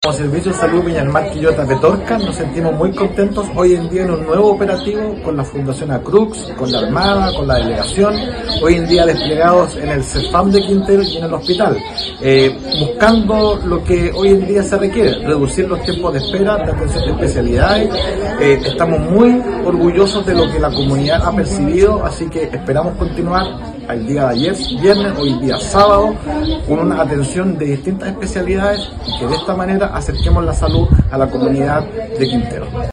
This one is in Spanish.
Como Servicio de Salud Viña del Mar Quillota Petorca nos sentimos muy contentos hoy en día en un nuevo operativo con la Fundación Acrux, con la Armada, con la Delegación, hoy en día desplegados en el CEFAM de Quintero y en el hospital, buscando lo que hoy en día se requiere, reducir los tiempos de espera de atención de especialidades. Estamos muy orgullosos de lo que la comunidad ha percibido, así que esperamos continuar el día de ayer, viernes, hoy día sábado, con una atención de distintas especialidades y que de esta manera acerquemos la salud a la comunidad de Quintero.